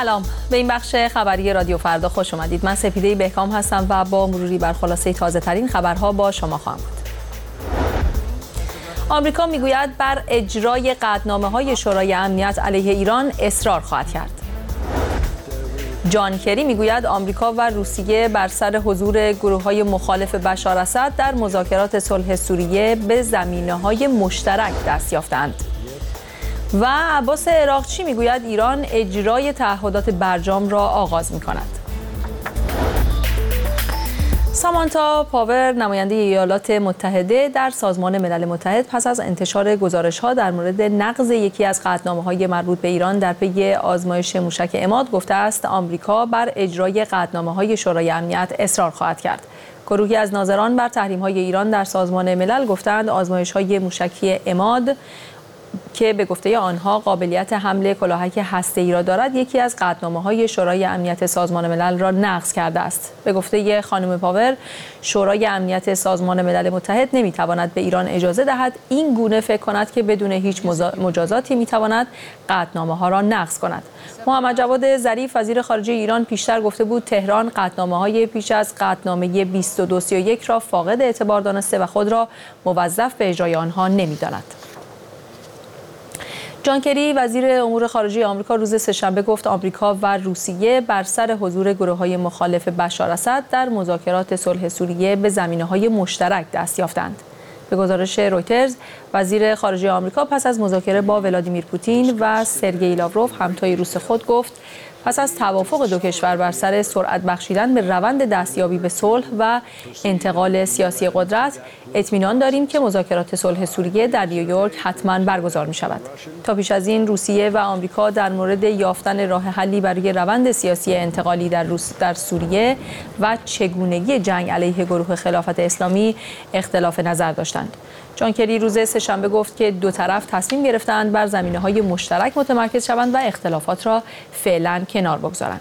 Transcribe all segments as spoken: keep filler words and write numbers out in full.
سلام، به این بخش خبری رادیو فردا خوش اومدید. من سپیده بهکام هستم و با مروری بر خلاصه تازه ترین خبرها با شما خواهم بود. آمریکا میگوید بر اجرای قطعنامه‌های شورای امنیت علیه ایران اصرار خواهد کرد. جان کری میگوید آمریکا و روسیه بر سر حضور گروه‌های مخالف بشار اسد در مذاکرات صلح سوریه به زمینه‌های مشترک دست یافتند. و عباس عراقچی میگوید ایران اجرای تعهدات برجام را آغاز می‌کند. سامانتا پاور، نماینده ایالات متحده در سازمان ملل متحد، پس از انتشار گزارش‌ها در مورد نقض یکی از قطعنامه‌های مربوط به ایران در پی آزمایش موشک عماد گفته است آمریکا بر اجرای قطعنامه‌های شورای امنیت اصرار خواهد کرد. گروهی از ناظران بر تحریم‌های ایران در سازمان ملل گفتند آزمایش‌های موشکی عماد که به گفته آنها قابلیت حمل کلاهک هسته‌ای را دارد، یکی از قطعنامه‌های شورای امنیت سازمان ملل را نقض کرده است. به گفته خانم پاور، شورای امنیت سازمان ملل متحد نمی‌تواند به ایران اجازه دهد این گونه فکر کند که بدون هیچ مجازاتی می‌تواند قطعنامه‌ها را نقض کند. محمد جواد ظریف، وزیر خارجه ایران، پیشتر گفته بود تهران قطعنامه‌های پیش از قطعنامه بیست و دو سی و یک را فاقد اعتبار دانسته و خود را موظف به اجرای آنها نمی‌داند. جان کری، وزیر امور خارجه آمریکا، روز سه‌شنبه گفت آمریکا و روسیه بر سر حضور گروه‌های مخالف بشار اسد در مذاکرات صلح سوریه به زمینه‌های مشترک دست یافتند. به گزارش رویترز، وزیر خارجه آمریکا پس از مذاکره با ولادیمیر پوتین و سرگئی لاوروف، همتای روس خود، گفت پس از توافق دو کشور بر سر سرعت بخشیدن به روند دستیابی به صلح و انتقال سیاسی قدرت، اطمینان داریم که مذاکرات صلح سوریه در نیویورک حتما برگزار می شود. تا پیش از این روسیه و آمریکا در مورد یافتن راه حلی برای روند سیاسی انتقالی در روس در سوریه و چگونگی جنگ علیه گروه خلافت اسلامی اختلاف نظر داشتند. جان کری روز سه‌شنبه گفت که دو طرف تصمیم گرفتند بر زمینه‌های مشترک متمرکز شوند و اختلافات را فعلا کنار بگذارند.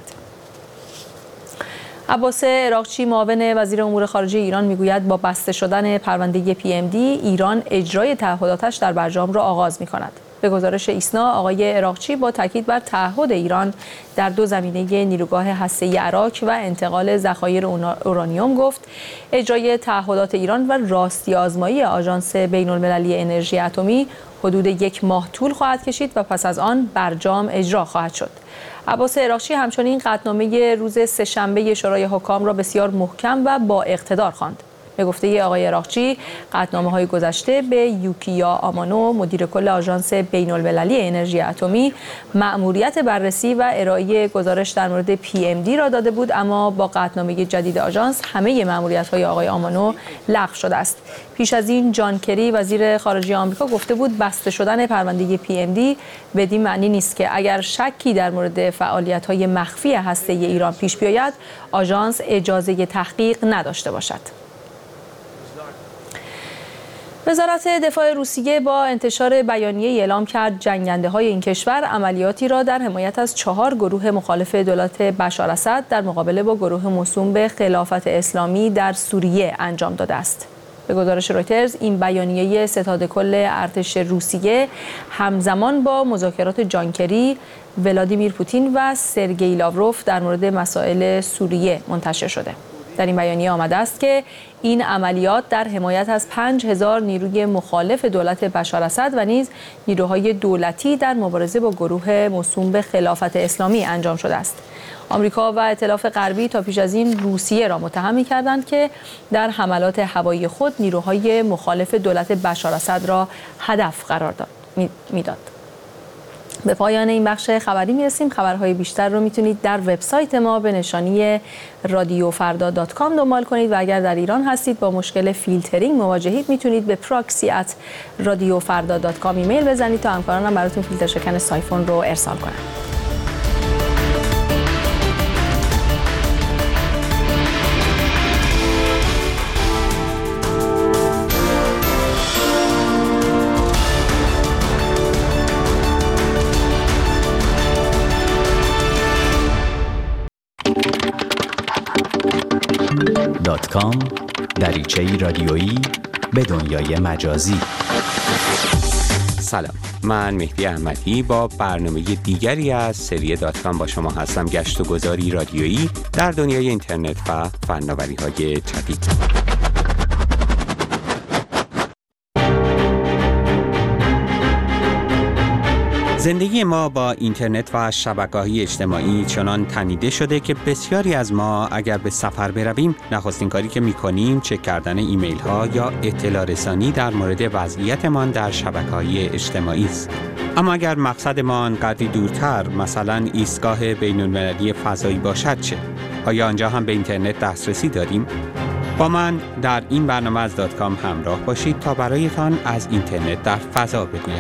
عباس عراقچی، معاون وزیر امور خارجه ایران، میگوید با بسته شدن پرونده پی ام دی ایران اجرای تعهداتش در برجام را آغاز می‌کند. به گزارش ایسنا، آقای عراقچی با تاکید بر تعهد ایران در دو زمینه نیروگاه هسته‌ای عراق و انتقال ذخایر اورانیوم گفت اجرای تعهدات ایران و راستی آزمایی آژانس بین‌المللی انرژی اتمی حدود یک ماه طول خواهد کشید و پس از آن برجام اجرا خواهد شد. عباس عراقچی همچنین قطعنامه روز سه‌شنبه شورای حکام را بسیار محکم و با اقتدار خواند. به گفته آقای عراقچی، قطعنامه‌های گذشته به یوکیا آمانو، مدیر کل آژانس بین‌المللی انرژی اتمی، مأموریت بررسی و ارائه گزارش در مورد پی ام دی را داده بود، اما با قطعنامه جدید آژانس همه مأموریت‌های آقای آمانو لغو شده است. پیش از این جان کری، وزیر خارجه آمریکا، گفته بود بسته شدن پرونده پی ام دی بدین معنی نیست که اگر شکی در مورد فعالیت‌های مخفی هسته‌ای ایران پیش بیاید، آژانس اجازه تحقیق نداشته باشد. وزارت دفاع روسیه با انتشار بیانیه اعلام کرد جنگنده‌های این کشور عملیاتی را در حمایت از چهار گروه مخالف دولت بشار اسد در مقابله با گروه موسوم به خلافت اسلامی در سوریه انجام داده است. به گزارش رویترز، این بیانیه ستاد کل ارتش روسیه همزمان با مذاکرات جان کری، ولادیمیر پوتین و سرگئی لاوروف در مورد مسائل سوریه منتشر شده. در این بیانیه آمده است که این عملیات در حمایت از پنج هزار نیروی مخالف دولت بشار اسد و نیز نیروهای دولتی در مبارزه با گروه موسوم به خلافت اسلامی انجام شده است. آمریکا و ائتلاف غربی تا پیش از این روسیه را متهم می‌کردند که در حملات هوایی خود نیروهای مخالف دولت بشار اسد را هدف قرار داد می‌داد. به پایان این بخش خبری میرسیم. خبرهای بیشتر رو میتونید در وبسایت ما به نشانی رادیو فردا دات کام دنبال کنید و اگر در ایران هستید با مشکل فیلترینگ مواجهید میتونید به پراکسی ات رادیو فردا دات کام ایمیل بزنید تا همکارانم براتون فیلتر شکن سایفون رو ارسال کنن. دات کام، دریچه‌ای رادیویی به دنیای مجازی. سلام، من مهدی احمدی با برنامه دیگری از سری دات کام با شما هستم. گشت و گذاری رادیویی در دنیای اینترنت و فناوری‌های جدید. زندگی ما با اینترنت و شبکه‌های اجتماعی چنان تنیده شده که بسیاری از ما اگر به سفر برویم نخستین کاری که می‌کنیم چک کردن ایمیل‌ها یا اطلاع رسانی در مورد وضعیتمان در شبکه‌های اجتماعی است. اما اگر مقصدمان قدری دورتر، مثلا ایستگاه بین‌المللی فضایی باشد چه؟ آیا آنجا هم به اینترنت دسترسی داریم؟ با من در این برنامه از دات کام همراه باشید تا برایتان از اینترنت در فضا بگویم.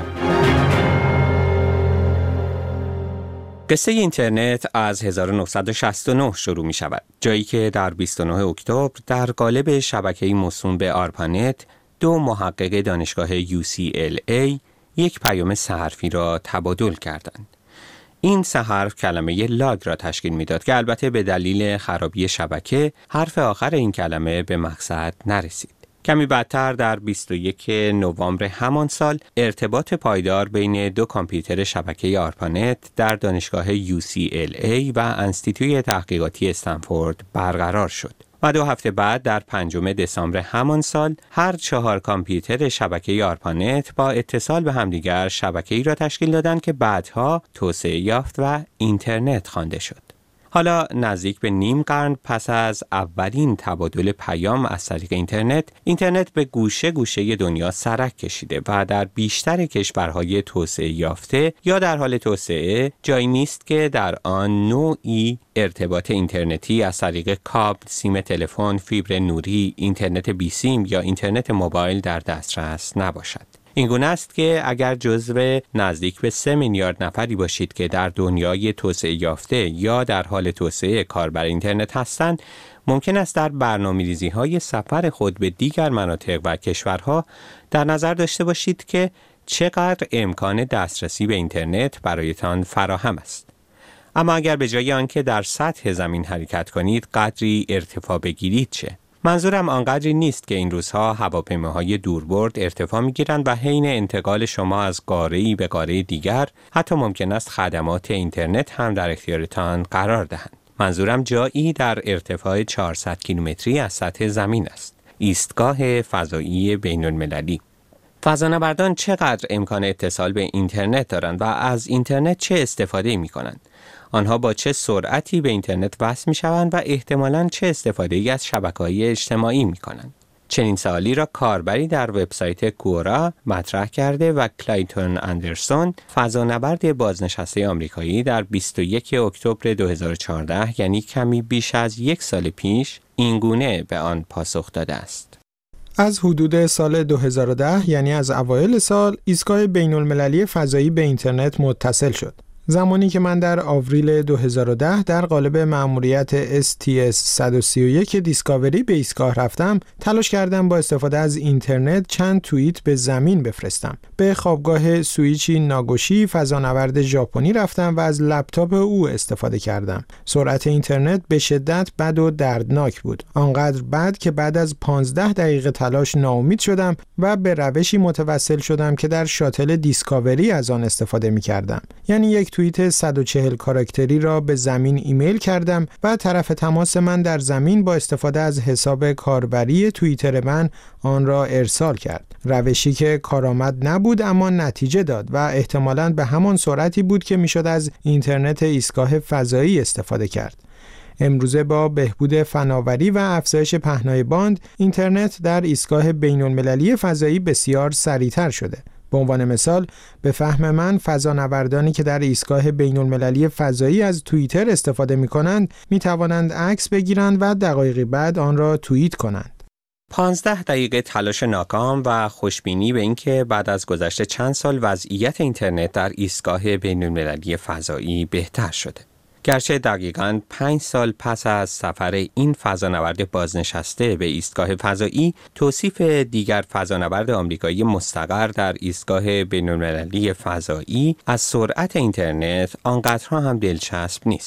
قصه اینترنت از هزار و نهصد و شصت و نه شروع می شود. جایی که در بیست و نه اکتبر در قالب شبکه‌ای موسوم به آرپانت دو محقق دانشگاه یو سی ال ای یک پیام سه حرفی را تبادل کردند. این سه حرف کلمه لاگ را تشکیل میداد که البته به دلیل خرابی شبکه حرف آخر این کلمه به مقصد نرسید. کمی بعدتر در بیست و یک نوامبر همان سال ارتباط پایدار بین دو کامپیوتر شبکه آرپانت در دانشگاه یو سی ال ای و انستیتوی تحقیقاتی استنفورد برقرار شد. و دو هفته بعد در پنجم دسامبر همان سال هر چهار کامپیوتر شبکه آرپانت با اتصال به همدیگر شبکه‌ای را تشکیل دادند که بعدها توسعه یافت و اینترنت خوانده شد. حالا نزدیک به نیم قرن پس از اولین تبادل پیام از طریق اینترنت، اینترنت به گوشه گوشه دنیا سرک کشیده و در بیشتر کشورهای توسعه یافته یا در حال توسعه جایی نیست که در آن نوعی ارتباط اینترنتی از طریق کابل، سیم تلفن، فیبر نوری، اینترنت بی سیم یا اینترنت موبایل در دسترس نباشد. این گونه است که اگر جزو نزدیک به سه میلیارد نفری باشید که در دنیای توسعه یافته یا در حال توسعه کاربر اینترنت هستند، ممکن است در برنامه‌ریزی‌های سفر خود به دیگر مناطق و کشورها در نظر داشته باشید که چقدر امکان دسترسی به اینترنت برایتان فراهم است. اما اگر به جای آنکه در سطح زمین حرکت کنید، قدری ارتفاع بگیرید چه؟ منظورم آنقدری نیست که این روزها هواپیماهای دوربرد ارتفاع می‌گیرند و حین انتقال شما از قاره‌ای به قاره دیگر حتی ممکن است خدمات اینترنت هم در اختیارتان قرار دهند. منظورم جایی در ارتفاع چهارصد کیلومتری از سطح زمین است. ایستگاه فضایی بین‌المللی. فضانوردان چقدر امکان اتصال به اینترنت دارند و از اینترنت چه استفاده می‌کنند؟ آنها با چه سرعتی به اینترنت وصل می‌شوند و احتمالاً چه استفاده‌ای از شبکه‌های اجتماعی می‌کنند؟ چنین سوالی را کاربری در وبسایت کورا مطرح کرده و کلایتون اندرسون، فضانورد بازنشسته آمریکایی، در بیست و یک اکتبر دو هزار و چهارده، یعنی کمی بیش از یک سال پیش، این گونه به آن پاسخ داده است. از حدود سال دو هزار و ده، یعنی از اوایل سال، ایستگاه بین‌المللی فضایی به اینترنت متصل شد. زمانی که من در آوریل دو هزار و ده در قالب مأموریت اس تی اس صد و سی و یک دیسکاوری به ایستگاه رفتم، تلاش کردم با استفاده از اینترنت چند توییت به زمین بفرستم. به خوابگاه سویچی ناگوشی، فضانورد ژاپنی، رفتم و از لپتاپ او استفاده کردم. سرعت اینترنت به شدت بد و دردناک بود. آنقدر بد که بعد از پانزده دقیقه تلاش ناامید شدم و به روشی متوسل شدم که در شاتل دیسکاوری از آن استفاده می‌کردم. یعنی یک توییت صد و چهل کاراکتری را به زمین ایمیل کردم و طرف تماس من در زمین با استفاده از حساب کاربری توییتر من آن را ارسال کرد. روشی که کارآمد نبود اما نتیجه داد و احتمالاً به همان سرعتی بود که میشد از اینترنت ایستگاه فضایی استفاده کرد. امروزه با بهبود فناوری و افزایش پهنای باند، اینترنت در ایستگاه بین‌المللی فضایی بسیار سریعتر شده. به عنوان مثال، به فهم من فضانوردانی که در ایستگاه بین‌المللی فضایی از توییتر استفاده می‌کنند، می‌توانند عکس بگیرند و دقایقی بعد آن را توییت کنند. پانزده دقیقه تلاش ناکام و خوشبینی به اینکه بعد از گذشت چند سال وضعیت اینترنت در ایستگاه بین‌المللی فضایی بهتر شده. گرچه دقیقاً پنج سال پس از سفر این فضانورد بازنشسته به ایستگاه فضایی، توصیف دیگر فضانورد آمریکایی مستقر در ایستگاه بین‌المللی فضایی از سرعت اینترنت آنقدرها هم دلچسب نیست.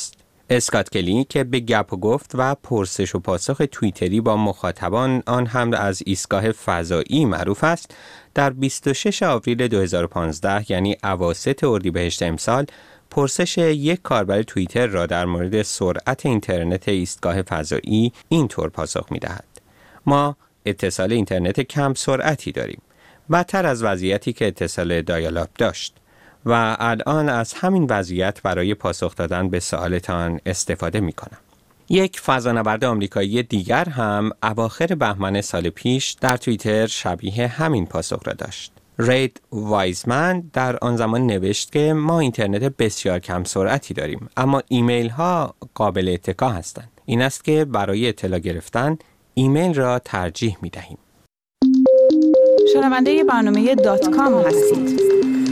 اسکات کلی که به گپ و گفت و پرسش و پاسخ توییتری با مخاطبان آن هم از ایستگاه فضایی معروف است، در بیست و شش آوریل دو هزار و پانزده یعنی اواسط اردیبهشت امسال پرسش یک کاربر توییتر را در مورد سرعت اینترنت ایستگاه فضایی اینطور پاسخ می‌دهد: ما اتصال اینترنت کم سرعتی داریم، بدتر از وضعیتی که اتصال دایال-آپ داشت و الان از همین وضعیت برای پاسخ دادن به سوالتان استفاده می‌کنم. یک فضانورد آمریکایی دیگر هم اواخر بهمن سال پیش در توییتر شبیه همین پاسخ را داشت. رید وایزمن در آن زمان نوشت که ما اینترنت بسیار کم سرعتی داریم، اما ایمیل ها قابل اتکا هستند. این است که برای اطلاع گرفتن ایمیل را ترجیح می دهیم. شنونده برنامه دات کام هستید.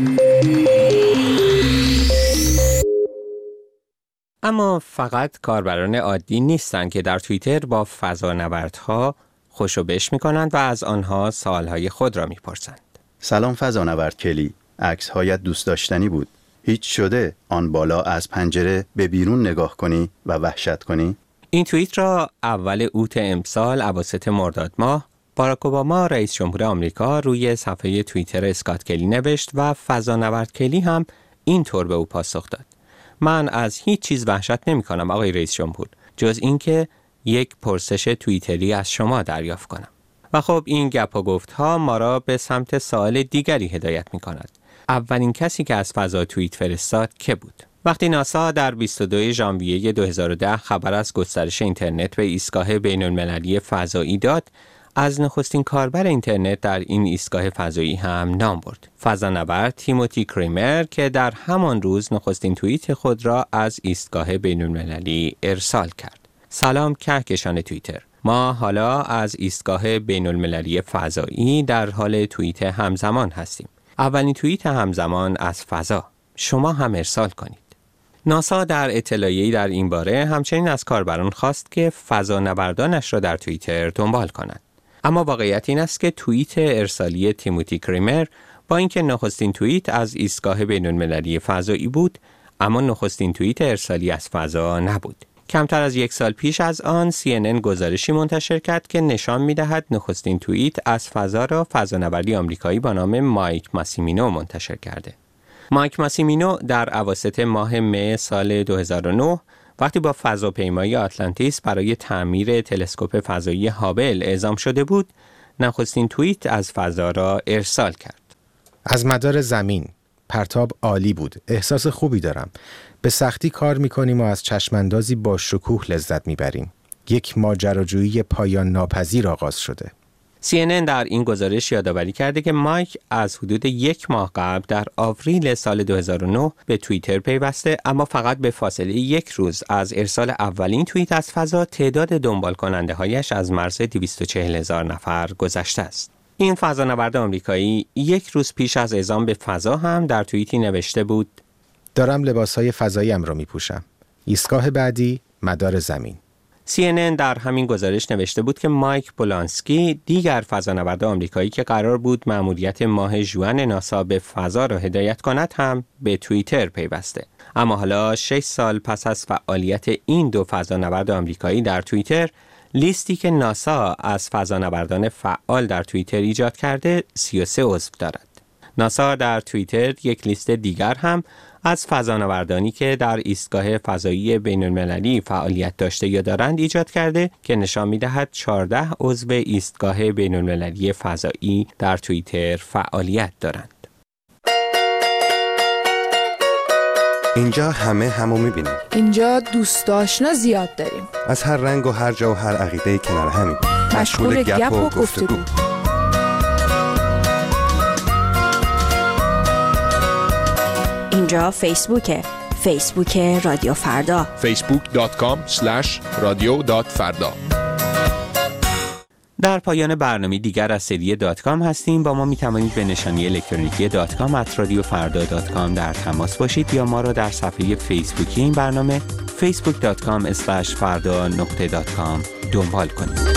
اما فقط کاربران عادی نیستند که در توییتر با فضانوردها خوش و بش می کنند و از آنها سوالهای خود را می پرسند. سلام فضانورد کلی، عکس هایت دوست داشتنی بود. هیچ شده آن بالا از پنجره به بیرون نگاه کنی و وحشت کنی؟ این توییت را اول اوت امسال اواسط مرداد ماه باراک اوباما رئیس جمهور آمریکا روی صفحه توییتر اسکات کلی نوشت و فضانورد کلی هم اینطور به او پاسخ داد: من از هیچ چیز وحشت نمی کنم آقای رئیس جمهور، جز اینکه یک پرسش توییتری از شما دریافت کنم. و خب این گپ و گفت ها ما را به سمت سوال دیگری هدایت می کند. اولین کسی که از فضا توییت فرستاد که بود؟ وقتی ناسا در بیست و دو ژانویه دو هزار و ده خبر از گسترش اینترنت به ایستگاه بین المللی فضایی داد، از نخستین کاربر اینترنت در این ایستگاه فضایی هم نام برد: فضانورد تیموتی کریمر که در همان روز نخستین توییت خود را از ایستگاه بین المللی ارسال کرد. سلام کهکشان توییتر، ما حالا از ایستگاه بین المللی فضایی در حال توییت همزمان هستیم. اولین توییت همزمان از فضا، شما هم ارسال کنید. ناسا در اطلاعیه‌ای در این باره همچنین از کاربران خواست که فضانوردانش را در توییتر دنبال کنند. اما واقعیت این است که توییت ارسالی تیموتی کریمر با اینکه نخستین توییت از ایستگاه بین المللی فضایی بود، اما نخستین توییت ارسالی از فضا نبود. کمتر از یک سال پیش از آن سی ان ان گزارشی منتشر کرد که نشان می‌دهد نخستین توییت از فضا را فضانوردی آمریکایی با نام مایک ماسیمینو منتشر کرده. مایک ماسیمینو در اواسط ماه مه سال دو هزار و نه وقتی با فضاپیمای آتلانتیس برای تعمیر تلسکوپ فضایی هابل اعزام شده بود، نخستین توییت از فضا را ارسال کرد. از مدار زمین، پرتاب عالی بود. احساس خوبی دارم. به سختی کار میکنیم و از چشماندازی با شکوه لذت میبریم. یک ماجراجویی پایان ناپذیر آغاز شده. سی ان ان در این گزارش یادآوری کرده که مایک از حدود یک ماه قبل در آوریل سال دو هزار و نه به توییتر پیوسته، اما فقط به فاصله یک روز از ارسال اولین توییت از فضا تعداد دنبال کننده هایش از مرز دویست و چهل هزار نفر گذشته است. این فضانورد آمریکایی یک روز پیش از اعزام به فضا هم در توییتی نوشته بود: دارم لباسهای فضاییم را میپوشم. ایستگاه بعدی مدار زمین. سی ان ان در همین گزارش نوشته بود که مایک بولانسکی، دیگر فضانورد آمریکایی که قرار بود مأموریت ماه ژوئن ناسا به فضا را هدایت کند، هم به توییتر پیوسته. اما حالا شش سال پس از فعالیت این دو فضانورد آمریکایی در توییتر، لیستی که ناسا از فضانوردان فعال در توییتر ایجاد کرده سی و سه عضو دارد. ناسا در توییتر یک لیست دیگر هم از فضانوردانی که در ایستگاه فضایی بین المللی فعالیت داشته یا دارند ایجاد کرده که نشان می‌دهد چهارده عضو ایستگاه بین المللی فضایی در توییتر فعالیت دارند. اینجا همه همو می‌بینیم. اینجا دوست آشنا زیاد داریم. از هر رنگ و هر جا و هر عقیده کنار همیم. مشغول گپ و گفتگو. اینجا فیسبوکه. فیسبوک رادیو فردا. فیسبوک دات کام اسلش رادیو دات فردا. در پایان برنامه دیگر از سری دات کام هستیم. با ما می توانید به نشانی الکترونیکی دات کام ات رادیو فردا دات کام در تماس باشید یا ما را در صفحه فیسبوکی این برنامه فیسبوک دات کام اسلش فردا نقطه دات کام دنبال کنید.